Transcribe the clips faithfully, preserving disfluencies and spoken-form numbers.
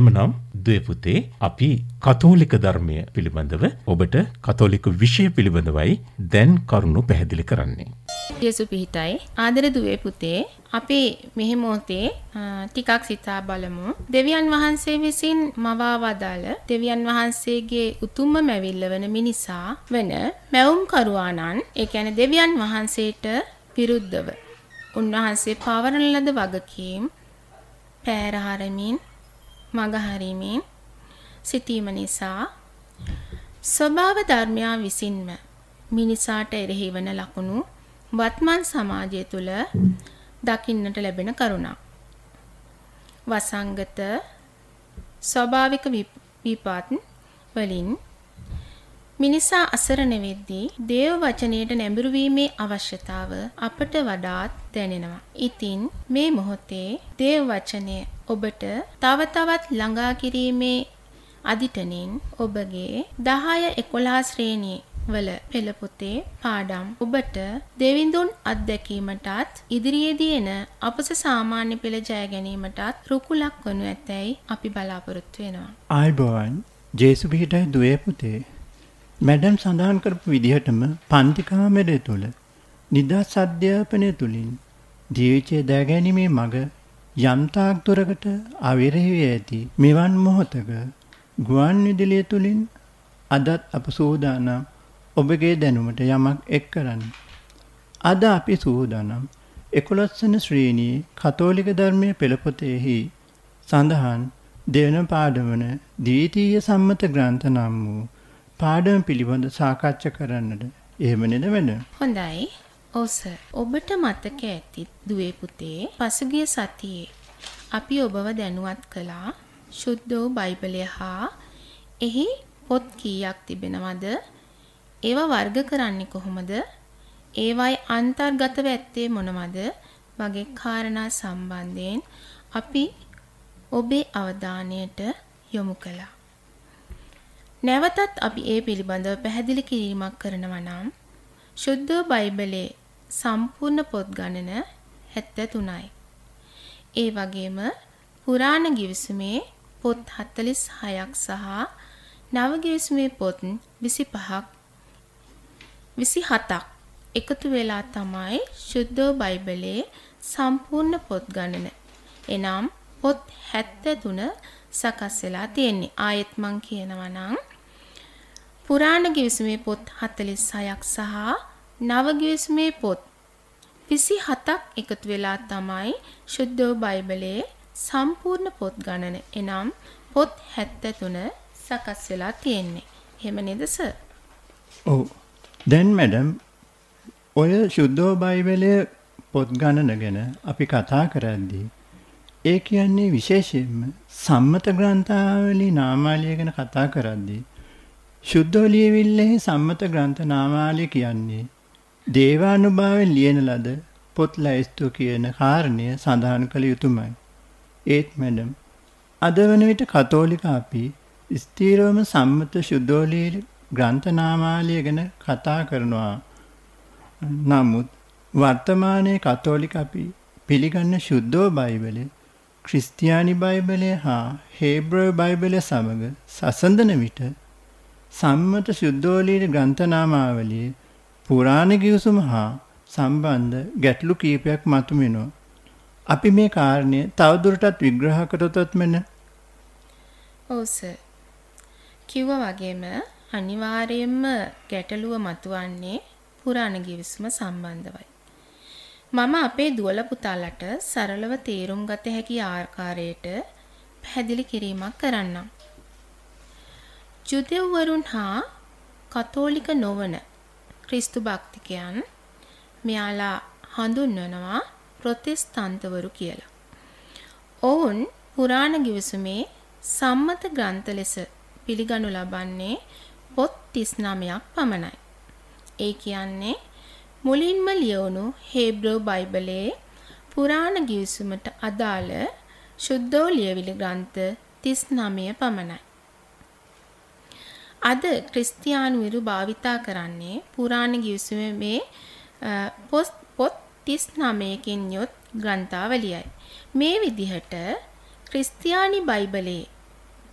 එහෙමනම් දුවේ පුතේ අපි කතෝලික ධර්මය පිළිබඳව ඔබට කතෝලික විෂය පිළිබඳවයි දැන් කරුණු පැහැදිලි කරන්නේ. යේසු පිහිටයි ආදර දුවේ පුතේ අපි මෙහි මොහොතේ ටිකක් සිතා බලමු. දෙවියන් වහන්සේ විසින් මවා වදාළ දෙවියන් වහන්සේගේ උතුම්ම මැවිල්ල වන මිනිසා වෙන මැවුම් කරුවාණන් ඒ කියන්නේ දෙවියන් වහන්සේට විරුද්ධව උන්වහන්සේ පවරන ලද වගකීම් පෑරහරමින් මගහරිමින් සිටීම නිසා ස්වභාව ධර්මයා විසින්ම මිනිසාට එරෙහි වන ලකුණු වත්මන් සමාජය තුළ දකින්නට ලැබෙන කරුණක්. වසංගත ස්වභාවික විපත් වලින් මිනිසා අසරණ වෙද්දී දේව වචනයට නැඹුරු වීමේ අවශ්‍යතාව අපට වඩාත් දැනෙනවා. ඉතින් මේ මොහොතේ දේව වචනය ඔබට තව තවත් ළඟා කිරීමේ අදිටනින් ඔබගේ දහය එකොළහ ශ්‍රේණියේ වල පෙළ පොතේ පාඩම් ඔබට දෙවිඳුන් අත්දැකීමටත් ඉදිරියේදී එන අපස සාමාන්‍ය පෙළ ජය ගැනීමටත් රුකුලක් වනු ඇතැයි අපි බලාපොරොත්තු වෙනවා. ආයිබෝවන් ජේසු පිහිටයි දුවේ පුතේ. මැඩම් සඳහන් කරපු විදිහටම පන්ති කාමරය තුල නිදහස් අධ්‍යාපනය තුලින් ජීවිතය දැගැනීමේ මඟ යම්තාක් දුරකට අවිරහි ඇති මෙවන් මොහොතක ගුවන් විදුලිය තුලින් අදත් අප සූදානම් ඔබගේ දැනුමට යමක් එක් කරන්න. අද අපි සූදානම් එකොළොස් වන ශ්‍රේණියේ කතෝලික ධර්මයේ පෙළපොතෙහි සඳහන් දෙවන පාඩම වන ද්විතීය සම්මත ග්‍රන්ථ නම් වූ පාඩම පිළිබඳ සාකච්ඡා කරන්නට. එහෙම නේද මැඩම්? හොඳයි. ඔව් සර්. ඔබට මතක ඇති දුවේ පුතේ පසුගිය සතියේ අපි ඔබව දැනුවත් කළා ශුද්ධ වූ බයිබලය හා එහි පොත් කීයක් තිබෙනවද? ඒවා වර්ග කරන්නේ කොහොමද? ඒවායි අන්තර්ගතව ඇත්තේ මොනවද? වගේ කාරණා සම්බන්ධයෙන් අපි ඔබේ අවධානයට යොමු කළා. නැවතත් අපි ඒ පිළිබඳව පැහැදිලි කිරීමක් කරනවා නම් ශුද්ධ බයිබලයේ සම්පූර්ණ පොත් ගණන හැත්තෑ තුනයි. ඒ වගේම පුරාණ ගිවිසුමේ පොත් හතළිස් හයක් සහ නව ගිවිසුමේ පොත් විසිපහක් විසිහතක් එකතු වෙලා තමයි ශුද්ධ බයිබලයේ සම්පූර්ණ පොත් ගණන. එනම් පොත් හැත්තෑ තුන සකස් වෙලා තියෙන්නේ. ආයෙත් මං කියනවා නම් පුරාණ ගිවිසුමේ පොත් හතළිස් හයක් සහ නව ගිවිසුමේ පොත් විසිහතක් එකතු වෙලා තමයි ශුද්ධ බයිබලයේ සම්පූර්ණ පොත් ගණන. එනම් පොත් හැත්තෑ තුන සකස් වෙලා තියෙන්නේ. එහෙම නේද සර්? ඔව්. දැන් මැඩම් ඔය ශුද්ධ බයිබලයේ පොත් ගණන ගැන අපි කතා කරද්දී ඒ කියන්නේ විශේෂයෙන්ම සම්මත ග්‍රන්ථාවලි නාමාවලිය ගැන කතා කරද්දී ශුද්ධ ලියවිල්ලේ සම්මත ග්‍රන්ථ නාමාවලිය කියන්නේ දේවානුභාවයෙන් ලියන ලද පොත් ලැයිස්තුව කියන කාරණය සඳහන් කළ යුතුමයි. ඒත් මැඩම් අද වන විට කතෝලික අපි ස්ථීරවම සම්මත ශුද්ධෝලී ග්‍රන්ථ නාමාවලිය ගැන කතා කරනවා. නමුත් වර්තමානයේ කතෝලික අපි පිළිගන්න ශුද්ධ බයිබලය ක්‍රිස්තියානි බයිබලය හා හේබ්‍රව බයිබලය සමග සසඳන විට සම්මත ශුද්ධෝලී ග්‍රන්ථ නාමාවලියේ පුරාණ ගිවිසුම හා සම්බන්ධ ගැටලු කීපයක් මතුවෙනවා. අපි මේ කාරණය තවදුරටත් විග්‍රහ කරතොත් මෙන්න. ඔව් සර්. කිව්වා වගේම අනිවාර්යයෙන්ම ගැටලුව මතුවන්නේ පුරාණ ගිවිසුම සම්බන්ධවයි. මම අපේ දුවල පුතාලට සරලව තේරුම් ගත හැකි ආකාරයට පැහැදිලි කිරීමක් කරන්නම්. ජුදෙව්වරුන් හා කතෝලික නොවන ක්‍රිස්තු භක්තිකයන් මෙයාලා හඳුන්වනවා ප්‍රොතෙස්තන්තවරු කියලා. ඔවුන් පුරාණ ගිවිසුමේ සම්මත ග්‍රන්ථ ලෙස පිළිගනු ලබන්නේ පොත් තිස් නවයක් පමණයි. ඒ කියන්නේ මුලින්ම ලියවුණු හේබ්‍රව බයිබලයේ පුරාණ ගිවිසුමට අදාළ ශුද්ධ ලියවිලි ග්‍රන්ථ තිස් නවය පමණයි. අද ක්‍රිස්තියානුවරු භාවිතා කරන්නේ පුරාණ ගිවිසුමේ මේ පොත් තිස් නවයකින් යුත් ග්‍රන්ථාවලියයි. මේ විදිහට ක්‍රිස්තියානි බයිබලයේ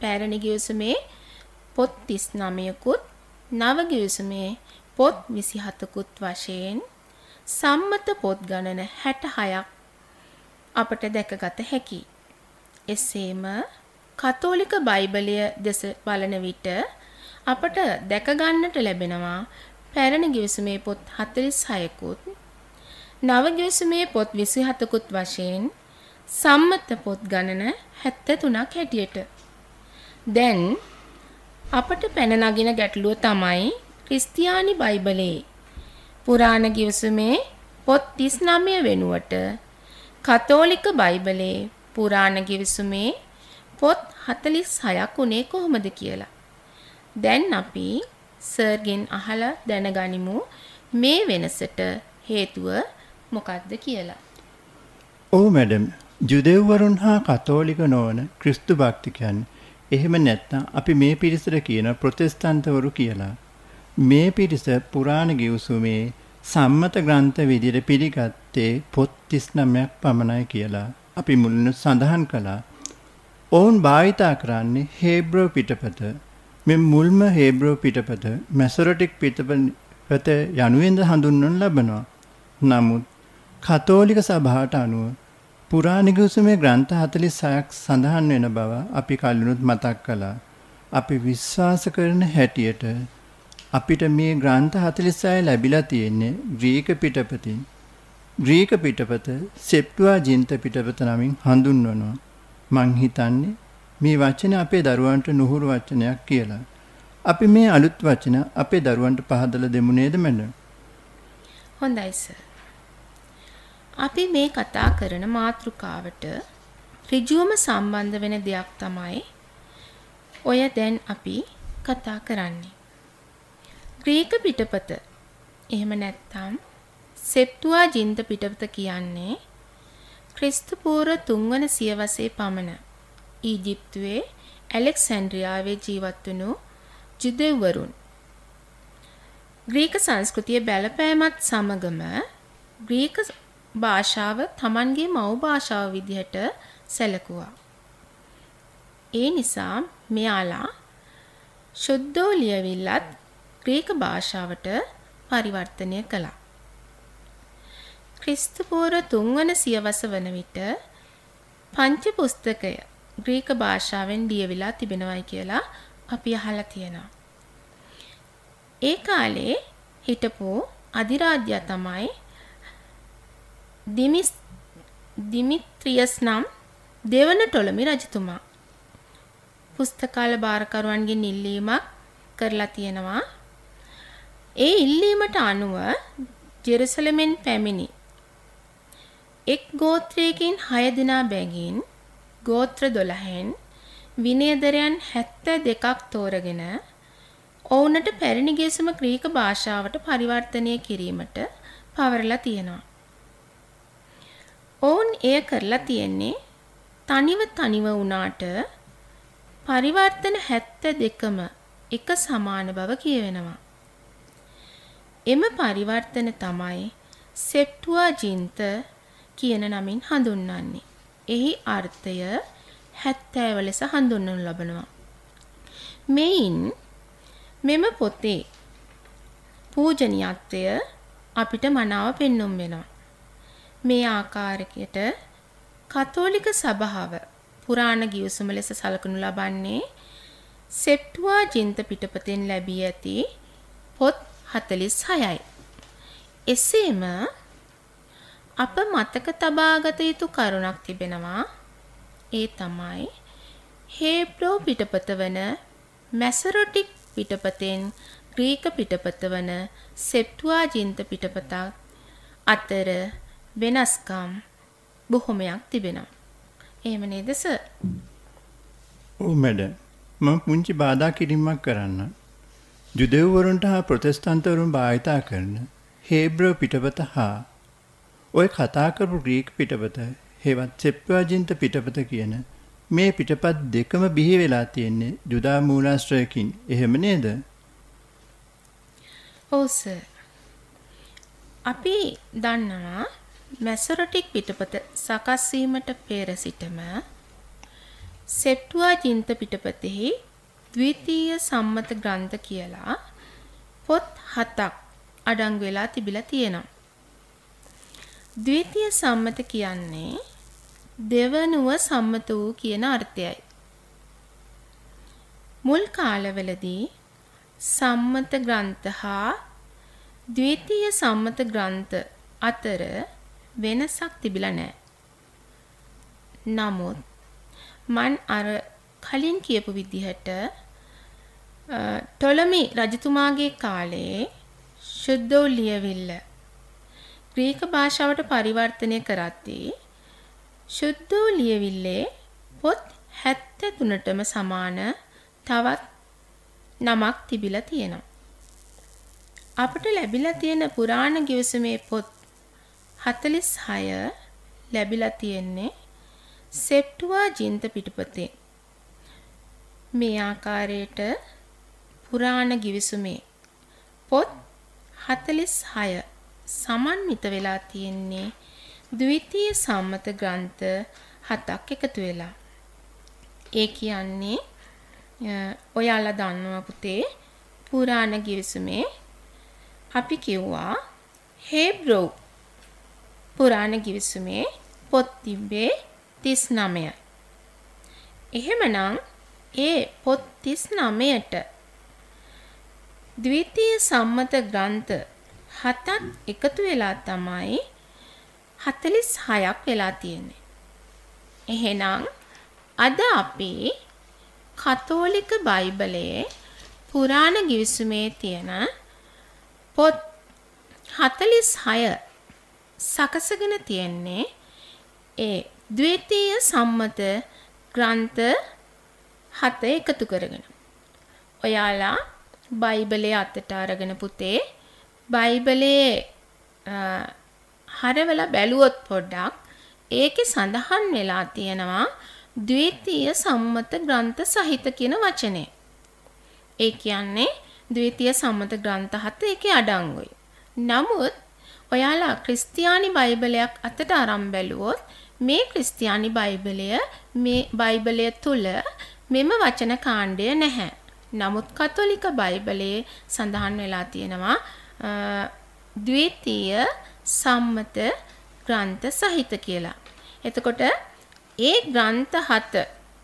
පැරණි ගිවිසුමේ පොත් තිස් නවයකුත් නව ගිවිසුමේ පොත් විසිහතකුත් වශයෙන් සම්මත පොත් ගණන හැට හයක් අපට දැකගත හැකියි. එසේම කතෝලික බයිබලය දෙස බලන විට අපට දැක ගන්නට ලැබෙනවා පැරණි ගිවිසුමේ පොත් හතළිස් හයකුත් නව ගිවිසුමේ පොත් විසිහතකුත් වශයෙන් සම්මත පොත් ගණන හැත්තෑ තුනක් හැටියට. දැන් අපට පැන නගින ගැටලුව තමයි ක්‍රිස්තියානි බයිබලයේ පුරාණ ගිවිසුමේ පොත් තිස් නවය වෙනුවට කතෝලික බයිබලයේ පුරාණ ගිවිසුමේ පොත් හතළිස් හයක් උනේ කොහොමද කියලා. දැන් අපි සර්ගෙන් අහලා දැනගනිමු මේ වෙනසට හේතුව මොකක්ද කියලා. ඔව් මැඩම්, ජුදෙව්වරුන් හා කතෝලික නොවන ක්‍රිස්තු භක්තිකයන් එහෙම නැත්නම් අපි මේ පිරිසට කියන ප්‍රොටෙස්ටන්තවරු කියලා. මේ පිරිස පුරාණ ගිවිසුමේ සම්මත ග්‍රන්ථ විදිහට පිළිගත්තේ පොත් තිස් නවයක් පමණයි කියලා අපි මුලින්ම සඳහන් කළා. ඔවුන් භාවිතා කරන්නේ හේබ්‍රෝ පිටපත. මේ මුල්ම හේබ්‍රෝ පිටපත මැසොරටික් පිටපත යනුවෙන්ද හඳුන්වනු ලබනවා. නමුත් කතෝලික සභාවට අනුව පුරාණ ගිවිසුමේ ග්‍රන්ථ හතළිස් හයක් සඳහන් වෙන බව අපි කලිනුත් මතක් කළා. අපි විශ්වාස කරන හැටියට අපිට මේ ග්‍රන්ථ හතළිස් හය ලැබිලා තියෙන්නේ ග්‍රීක පිටපතින්. ග්‍රීක පිටපත සෙප්ටුවාජින්ත පිටපත නමින් හඳුන්වනවා. මං හිතන්නේ මේ වචන අපේ දරුවන්ට නුහුරු වචනයක් කියලා. අපි මේ අලුත් වචන අපේ දරුවන්ට පහදලා දෙමු නේද මැඩම්? හොඳයි සර්. අපි මේ කතා කරන මාතෘකාවට ඍජුවම සම්බන්ධ වෙන දෙයක් තමයි ඔය දැන් අපි කතා කරන්නේ. ග්‍රීක පිටපත එහෙම නැත්නම් සෙප්ටුවාජින්ත පිටපත කියන්නේ ක්‍රිස්තු පූර්ව තුන්වන සියවසේ පමණ ඊජිප්තුවේ ඇලෙක්සැන්ඩ්‍රියාවේ ජීවත් වුණු ජුදෙව්වරුන් ග්‍රීක සංස්කෘතිය බලපෑමත් සමගම ග්‍රීක භාෂාව තමන්ගේ මව් භාෂාව විදිහට සැලකුවා. ඒ නිසා මෙයාලා ශුද්ධෝ ලියවිල්ලත් ග්‍රීක භාෂාවට පරිවර්තනය කළා. ක්‍රිස්තු පූර්ව තුන්වන සියවස වන විට පංච පුස්තකය ග්‍රීක භාෂාවෙන් ලියවිලා තිබෙනවයි කියලා අපි අහලා තියෙනවා. ඒ කාලේ හිටපු අධිරාජ්‍ය තමයි දිමිස් දිමිත්‍රියස් නම් දෙවන ටොලමි රජතුමා. පුස්තකාල භාරකරුවන්ගෙන් ඉල්ලීමක් කරලා තියෙනවා. ඒ ඉල්ලීමට අනුව ජෙරුසලමෙන් පැමිණි එක් ගෝත්‍රයකින් හය දෙනා බැගින් ගෝත්‍ර දොළහෙන් විනයදරයන් හැත්තෑ දෙකක් තෝරගෙන ඔවුන්ට පැරණි ගිවිසුම ග්‍රීක භාෂාවට පරිවර්තනය කිරීමට පවරලා තියෙනවා. ඔවුන් එය කරලා තියෙන්නේ තනිව තනිව වුණාට පරිවර්තන හැත්තෑ දෙකම එක සමාන බව කියවෙනවා. එම පරිවර්තන තමයි සෙප්ටුවාජින්ත කියන නමින් හඳුන්වන්නේ. එහි අර්ථය හැත්තෑව ලෙස හඳුන්වනු ලබනවා. මෙයින් මෙම පොතේ පූජනීයත්වය අපිට මනාව පෙන්눔 වෙනවා. මේ ආකාරයකට කතෝලික සභාව පුරාණ ගිවිසුම ලෙස සලකනු ලබන්නේ සෙප්ටුවාජින්ත පිටපතෙන් ලැබී ඇති පොත් හතළිස් හයයි. එසේම අප මතක තබාගත යුතු කරුණක් තිබෙනවා. ඒ තමයි හේබ්‍රෝ පිටපත වන මැසොරටික් පිටපතෙන් ග්‍රීක පිටපත වන සෙප්ටුවාජින්ත පිටපත අතර වෙනස්කම් බොහොමයක් තිබෙනවා. එහෙම නේද සර්? ඔව් මැඩම්. මම පුංචි බාධා කිරීමක් කරන්න. ජුදෙව්වරුන්ට හා ප්‍රොටෙස්ටන්තවරුන් භාවිතා කරන හේබ්‍රෝ පිටපත හා ඔය කතා කරපු ග්‍රීක පිටපත හේවත් සෙප්ටුවාජින්ත පිටපත කියන මේ පිටපත් දෙකම බිහි වෙලා තියෙන්නේ ජුදා මූලාශ්‍රයකින්. එහෙම නේද? ඔව් සර්. අපි දන්නවා මැසොරටික් පිටපත සකස් වීමට පෙර සිටම සෙප්ටුවාජින්ත පිටපතෙහි ද්විතීය සම්මත ග්‍රන්ථ කියලා පොත් හතක් අඩංගු වෙලා තිබිලා තියෙනවා. ද්විතීය සම්මත කියන්නේ දෙවනුව සම්මත වූ කියන අර්ථයයි. මුල් කාලවලදී සම්මත ග්‍රන්ථ හා ද්විතීය සම්මත ග්‍රන්ථ අතර වෙනසක් තිබිලා නැහැ. නමුත් මන් අර කලින් කියපු විදිහට ටොලමි රජතුමාගේ කාලේ ශුද්ධෝ ලියවිල්ල ග්‍රීක භාෂාවට පරිවර්තනය කරද්දී ශුද්ධෝ ලියවිල්ලේ පොත් හැත්තෑ තුනටම සමාන තවත් නමක් තිබිලා තියෙනවා. අපට ලැබිලා තියෙන පුරාණ ගිවිසුමේ පොත් හතළිස් හය ලැබිලා තියෙන්නේ සෙප්ටුවාජින්ත පිටපතේ. මේ ආකාරයට පුරාණ ගිවිසුමේ පොත් හතළිස් හය සමන්විත වෙලා තියෙන්නේ ද්විතීය සම්මත ග්‍රන්ථ හතක් එකතු වෙලා. ඒ කියන්නේ ඔයාලා දන්නවා පුතේ පුරාණ ගිවිසුමේ අපි කිව්වා හේබ්‍රෝ පුරාණ ගිවිසුමේ පොත් තිබ්බේ තිස් නවයයි. එහෙමනම් ඒ පොත් තිස් නවයට ද්විතීය සම්මත ග්‍රන්ථ හතක් එකතු වෙලා තමයි හතළිස් හයක් වෙලා තියෙන්නේ. එහෙනම් අද අපි කතෝලික බයිබලයේ පුරාණ ගිවිසුමේ තියෙන පොත් හතළිස් හය සකසගෙන තියෙන්නේ ඒ ද්විතීය සම්මත ග්‍රන්ථ හත එකතු කරගෙන. ඔයාලා බයිබලයේ අතට අරගෙන පුතේ බයිබලයේ හරවලා බැලුවොත් පොඩ්ඩක් ඒකේ සඳහන් වෙලා තියෙනවා ද්විතීය සම්මත ග්‍රන්ථ සහිත කියන වචනේ. ඒ කියන්නේ ද්විතීය සම්මත ග්‍රන්ථ හත ඒකේ අඩංගුයි. නමුත් ඔයාලා ක්‍රිස්තියානි බයිබලයක් අතට අරන් බැලුවොත් මේ ක්‍රිස්තියානි බයිබලය මේ බයිබලය තුල මෙම වචන කාණ්ඩය නැහැ. නමුත් කතෝලික බයිබලයේ සඳහන් වෙලා තියෙනවා ද්විතීය සම්මත ග්‍රන්ථ සහිත කියලා. එතකොට ඒ ග්‍රන්ථ හත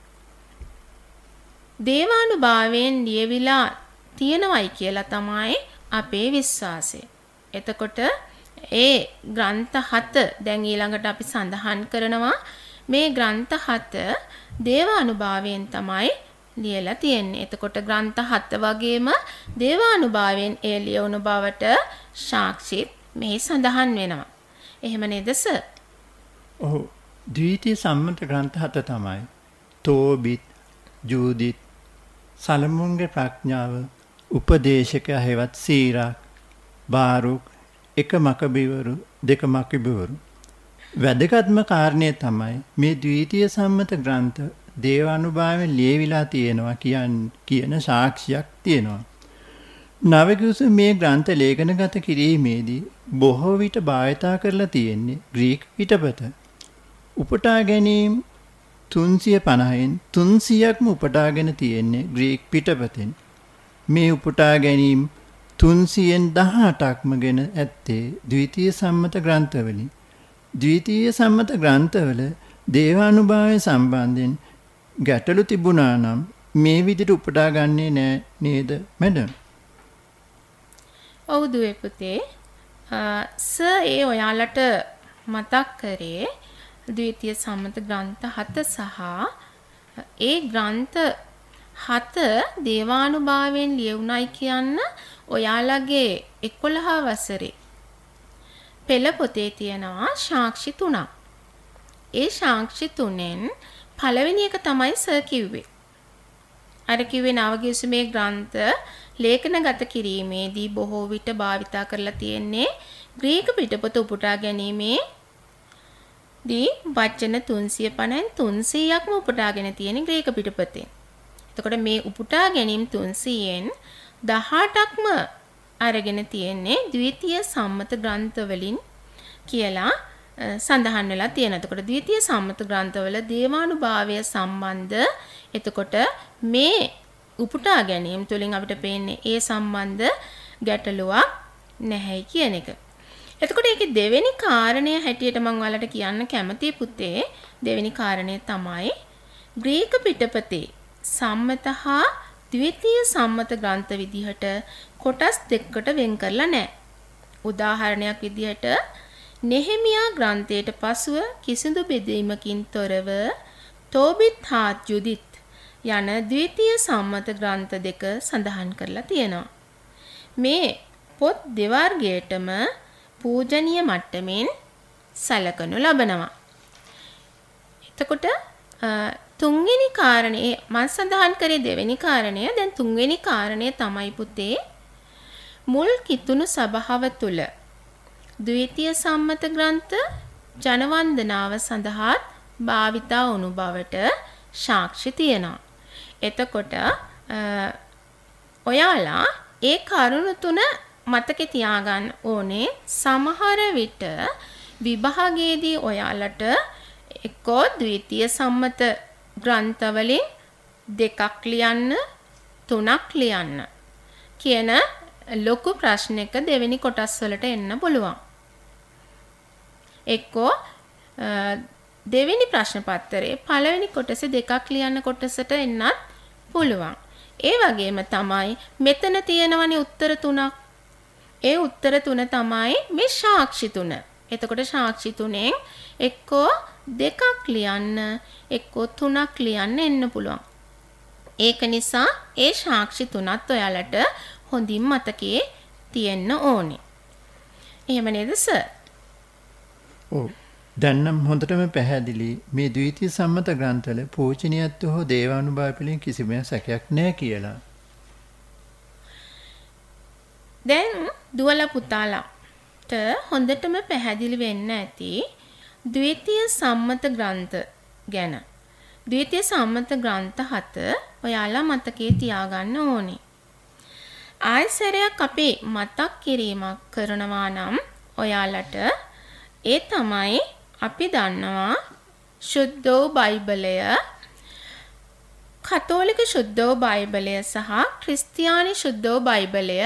දේවානුභාවයෙන් ලියවිලා තියෙනවයි කියලා තමයි අපේ විශ්වාසය. එතකොට ඒ ග්‍රන්ථ හත දැන් ඊළඟට අපි සඳහන් කරනවා මේ ග්‍රන්ථ හත දේවානුභාවයෙන් තමයි ලියලා තියෙන්නේ. එතකොට ග්‍රන්ථ හත වගේම දේවානුභාවයෙන් ඒ ලියවුණු බවට සාක්ෂිත් මෙහි සඳහන් වෙනවා. එහෙම නේද සර්? ඔව්. ද්විතීය සම්මත ග්‍රන්ථ හත තමයි තෝබිත්, ජූදිත්, සලමුන්ගේ ප්‍රඥාව, උපදේශක හේවත් සීරාක්, බාරුක්, එක මකබිවරු, දෙක මකබිවරු. වැදගත්ම කාරණය තමයි මේ ද්විතීය සම්මත ග්‍රන්ථ දේවානුභාවයෙන් ලියවිලා තියෙනවා කියන කියන සාක්ෂියක් තියෙනවා. නවගිවිසු මේ ග්‍රන්ථ ලේඛනගත කිරීමේදී බොහෝ විට භාවිතා කරලා තියෙන්නේ ග්‍රීක පිටපත. උපුටා ගැනීම තුන්සිය පනහෙන් තුන්සියක්ම උපුටාගෙන තියෙන්නේ ග්‍රීක පිටපතෙන්. මේ උපුටා ගැනීම තුන්සියෙන් දහඅටක්ම ගෙන ඇත්තේ ද්විතීය සම්මත ග්‍රන්ථවලින්. ද්විතීය සම්මත ග්‍රන්ථවල දේවානුභාවය සම්බන්ධයෙන් ගැටලු තිබුණා නම් මේ විදිහට උපුටා ගන්නේ නෑ නේද මැඩම්? ඔව් දුවේ පුතේ. සර් ඒ ඔයාලට මතක් කරේ ද්විතීය සම්මත ග්‍රන්ථ හත සහ ඒ ග්‍රන්ථ හත දේවානුභාවයෙන් ලියුණයි කියන්න ඔයාලගේ එකොළහ වසරේ පෙළ පොතේ තියෙනවා සාක්ෂි තුනක්. ඒ සාක්ෂි තුනෙන් පළවෙනි එක තමයි සර් කිව්වේ. අර කිව්වේ නවගිවිසුමේ ග්‍රන්ථ ලේඛනගත කිරීමේදී බොහෝ විට භාවිතා කරලා තියෙන්නේ ග්‍රීක පිටපත උපුටා ගැනීමේ දී වචන තුන්සිය පනහෙන් තුන්සීයක්ම උපුටාගෙන තියෙන ග්‍රීක පිටපතෙන්. එතකොට මේ උපුටා ගැනීම තුන්සීයෙන් දහඅටක්ම අරගෙන තියෙන්නේ ද්විතීය සම්මත ග්‍රන්ථ වලින් කියලා සඳහන් වෙලා තියෙනවා. එතකොට ද්විතීය සම්මත ග්‍රන්ථවල දේවානුභාවය සම්බන්ධ එතකොට මේ උපුටා ගැනීම තුළින් අපිට පේන්නේ ඒ සම්බන්ධ ගැටලුවක් නැහැ කියන එක. එතකොට ඒකේ දෙවෙනි කාරණය හැටියට මම ඔයාලට කියන්න කැමතියි පුතේ. දෙවෙනි කාරණය තමයි ග්‍රීක පිටපතේ සම්මත හා ද්විතීය සම්මත ග්‍රන්ථ විදිහට කොටස් දෙකකට වෙන් කරලා නැහැ. උදාහරණයක් විදිහට නෙහෙමියා ග්‍රන්ථයට පසුව කිසිදු බෙදීමකින් තොරව තෝබිත් හා ජුදිත් යන ද්විතීය සම්මත ග්‍රන්ථ දෙක සඳහන් කරලා තියෙනවා. මේ පොත් දෙවර්ගයටම පූජනීය මට්ටමින් සැලකනු ලබනවා. එතකොට තුන්වෙනි කාරණේ මම සඳහන් කරේ දෙවෙනි කාරණය. දැන් තුන්වෙනි කාරණය තමයි පුතේ මුල් කිතුණු සභාව තුල ද්විතීය සම්මත ග්‍රන්ථ ජනවන්දනාව සඳහා භාවිතා වුණු බවට සාක්ෂි තියෙනවා. එතකොට ඔයාලා ඒ කරුණු තුන මතකේ තියාගන්න ඕනේ. සමහර විට විභාගයේදී ඔයාලට එක්කෝ ද්විතීය සම්මත ග්‍රන්ථවලින් දෙකක් ලියන්න තුනක් ලියන්න කියන ලොකු ප්‍රශ්නයක දෙවෙනි කොටස් වලට එන්න පුළුවන්. එක්කෝ දෙවෙනි ප්‍රශ්න පත්‍රයේ පළවෙනි කොටසේ දෙකක් ලියන්න කොටසට එන්නත් පුළුවන්. ඒ වගේම තමයි මෙතන තියෙනවනේ උත්තර තුනක්. ඒ උත්තර තුන තමයි මේ සාක්ෂි තුන. එතකොට සාක්ෂි තුනෙන් එක්කෝ දෙකක් ලියන්න එක්කෝ තුනක් ලියන්න එන්න පුළුවන්. ඒක නිසා ඒ සාක්ෂි තුනත් ඔයාලට හොඳින් මතකයේ තියෙන්න ඕනේ. එහෙම නේද සර්? ඔව්. දැන් නම් හොඳටම පැහැදිලි මේ ද්විතීය සම්මත ග්‍රන්ථවල පූජනීයත්ව හෝ දේවානුභාව පිළිබඳ කිසිම සැකයක් නැහැ කියලා. දැන් දුවලා පුතාලාට හොඳටම පැහැදිලි වෙන්න ඇති ද්විතීය සම්මත ග්‍රන්ථ ගැන. ද්විතීය සම්මත ග්‍රන්ථ හත ඔයාලා මතකයේ තියාගන්න ඕනේ. ආයසරයක් අපි මතක් කිරීමක් කරනවා නම් ඔයාලට ඒ තමයි අපි දන්නවා ශුද්ධෝ බයිබලය, කතෝලික ශුද්ධෝ බයිබලය සහ ක්‍රිස්තියානි ශුද්ධෝ බයිබලය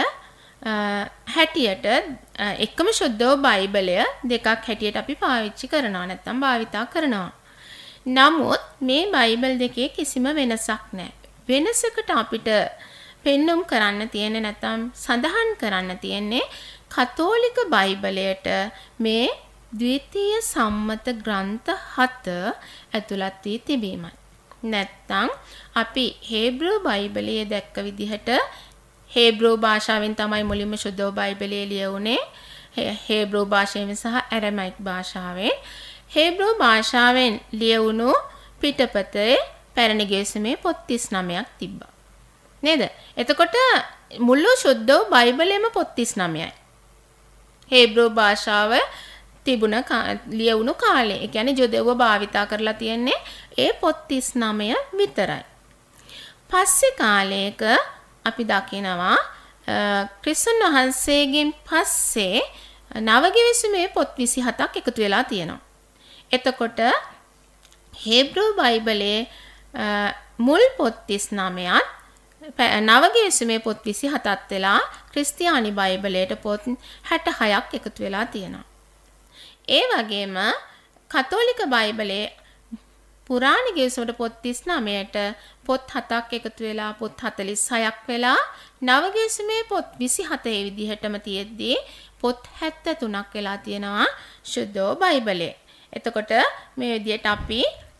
හැටියට එකම ශුද්ධෝ බයිබලය දෙකක් හැටියට අපි පාවිච්චි කරනවා නැත්නම් භාවිතා කරනවා. නමුත් මේ බයිබල් දෙකේ කිසිම වෙනසක් නැහැ. වෙනසකට අපිට පෙන්눔 කරන්න තියෙන්නේ නැත්නම් සඳහන් කරන්න තියෙන්නේ කතෝලික බයිබලයට මේ ද්විතීය සම්මත ග්‍රන්ථ හත ඇතුළත් වී තිබීමයි. නැත්නම් අපි හේබ්‍රූ බයිබලයේ දැක්ක විදිහට හේබ්‍රූ භාෂාවෙන් තමයි මුලින්ම ශුද්ධ බයිබලය ලියුනේ. හේබ්‍රූ භාෂාවෙන් සහ ඇරමයික් භාෂාවෙන්. හේබ්‍රූ භාෂාවෙන් ලියවුණු පිටපතේ පැරණි ගෙවිසුමේ පොත් තිස් නවයක් තිබ්බා. නේද? එතකොට මුළු ශුද්ධ බයිබලයේම පොත් තිස් නවයයි. හේබ්‍රූ භාෂාව තිබුණ ලියවුණු කාලේ. ඒ කියන්නේ ජොදෙව්ව භාවිතා කරලා තියෙන්නේ ඒ පොත් තිස් නවය විතරයි. පස්සේ කාලයක අපි දකිනවා ක්‍රිස්තුන් වහන්සේගෙන් පස්සේ නවගෙවිසුමේ පොත් විසි හතක් එකතු වෙලා තියෙනවා. එතකොට හේබ්‍රූ බයිබලයේ මුල් පොත් තිස් නවයත් නවගෙවිසුමේ පොත් විසි හතත් වෙලා ක්‍රිස්තියානි බයිබලයට පොත් හැට හයක් එකතු වෙලා තියෙනවා. ඒ වගේම කතෝලික බයිබලයේ පුරාණ ගෙවිසුමට පොත් තිස් නවයට පොත් හතක් එකතු වෙලා පොත් හතළිස් හයක් වෙලා නවගෙවිසුමේ පොත් විසි හතේ විදිහටම තියෙද්දී පොත් හැත්තෑ තුනක් වෙලා තියෙනවා ශුද්ධ බයිබලයේ. එතකොට මේ විදිහට අපි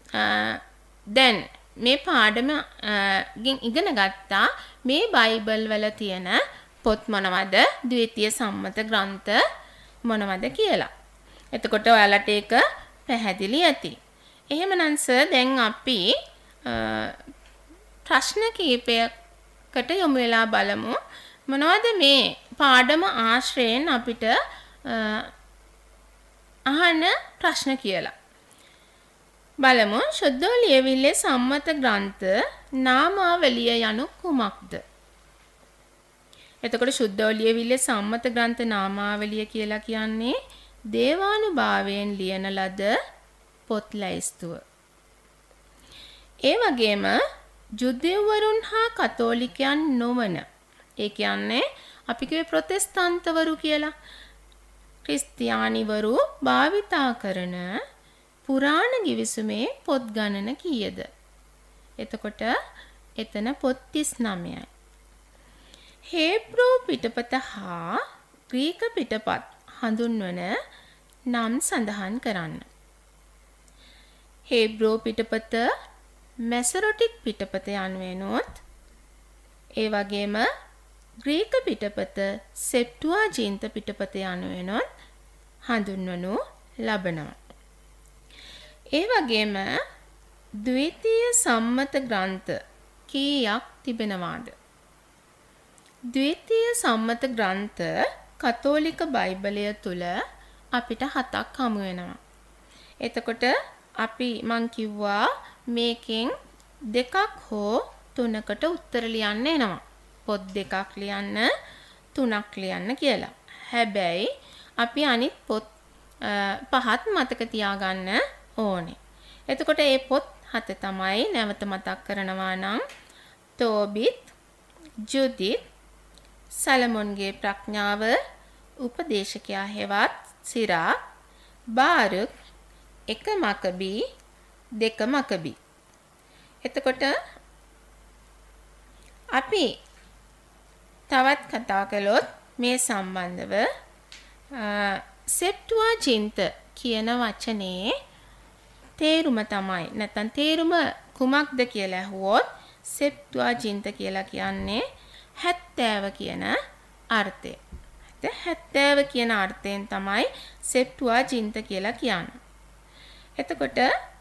දැන් මේ පාඩම ගෙන් ඉගෙන ගත්තා මේ බයිබල් වල තියෙන පොත් මොනවද, ද්විතීය සම්මත ග්‍රන්ථ මොනවද කියලා. එතකොට ඔයාලට ඒක පැහැදිලි ඇති. එහෙමනම් සර් දැන් අපි ප්‍රශ්න කිහිපයකට යොමු වෙලා බලමු. මොනවද මේ පාඩම ආශ්‍රයෙන් අපිට අහන්න ප්‍රශ්න කියලා. බලමු. ශුද්ධ ලියවිල්ලේ සම්මත ග්‍රන්ථ නාමාවලිය යනු කුමක්ද? එතකොට ශුද්ධ ලියවිල්ලේ සම්මත ග්‍රන්ථ නාමාවලිය කියලා කියන්නේ දේවානුභාවයෙන් ලියන ලද පොත් ලැයිස්තුව. ඒ වගේම ජුදෙව්වරුන් හා කතෝලිකයන් නොවන, ඒ කියන්නේ අපි කිව්වේ ප්‍රොටෙස්ටන්තවරු කියලා, ක්‍රිස්තියානිවරු භාවිතා කරන පුරාණ ගිවිසුමේ පොත් ගණන කීයද? එතකොට එතන පොත් තිස් නවයයි. හේබ්‍රූ පිටපත හා ග්‍රීක පිටපත් හඳුන්වන නම් සඳහන් කරන්න. හේබ්‍රූ පිටපත මැසොරටික් පිටපත යනුවෙනොත්, ඒ වගේම ග්‍රීක පිටපත සෙප්ටුවාජින්ත පිටපත යනුවෙනොත් හඳුන්වනු ලබනවා. ඒ වගේම ද්විතීය සම්මත ග්‍රන්ථ කීයක් තිබෙනවාද? ද්විතීය සම්මත ග්‍රන්ථ කතෝලික බයිබලය තුල අපිට හතක් හමු වෙනවා. එතකොට අපි මං කිව්වා මේකෙන් දෙකක් හෝ තුනකට උත්තර ලියන්න එනවා. පොත් දෙකක් ලියන්න, තුනක් ලියන්න කියලා. හැබැයි අපි අනිත් පොත් පහත් මතක තියාගන්න ඕනේ. එතකොට මේ පොත් හත තමයි නැවත මතක් කරනවා නම් තෝබිත්, ජුදිත්, සලමොන්ගේ ප්‍රඥාව, උපදේශකයා හෙවත් සිරාක්, බාරුක්, එක මකබී, දෙක මකබී. එතකොට අපි තවත් කතා කළොත් මේ සම්බන්ධව සෙප්ටුවාජින්ත කියන වචනේ තේරුම තමයි, නැත්නම් තේරුම කුමක්ද කියලා අහුවොත් සෙප්ටුවාජින්ත කියලා කියන්නේ හැත්තෑව කියන අර්ථය. හැත්තෑව කියන අර්ථයෙන් තමයි සෙප්ටුවාජින්ත කියලා කියන්නේ. එතකොට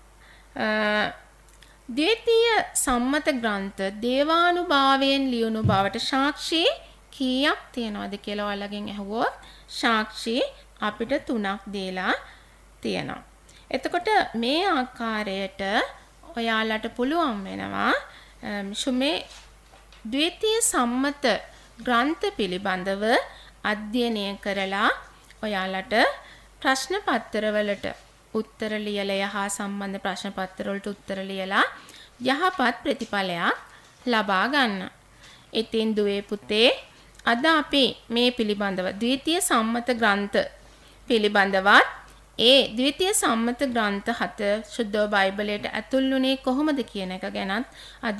ද්විතීය සම්මත ග්‍රන්ථ දේවානුභාවයෙන් ලියුණු බවට සාක්ෂි කීයක් තියෙනවද කියලා ඔයාලගෙන් අහුවොත් සාක්ෂි අපිට තුනක් දීලා තියෙනවා. එතකොට මේ ආකාරයට ඔයාලට පුළුවන් වෙනවා මේ ද්විතීය සම්මත ග්‍රන්ථ පිළිබඳව අධ්‍යයනය කරලා ඔයාලට ප්‍රශ්න පත්‍රවලට උත්තර ලියලා යහ සම්බන්ධ ප්‍රශ්න පත්‍රවලට උත්තර ලියලා යහපත් ප්‍රතිඵලයක් ලබා ගන්න. ඉතින් දුවේ පුතේ, අද අපි මේ පිළිබඳව ද්විතීය සම්මත ග්‍රන්ථ පිළිබඳවත් ඒ ද්විතීය සම්මත ග්‍රන්ථ හත සුද්ධ බයිබලයට ඇතුල් වුණේ කොහොමද කියන එක ගැනත් අද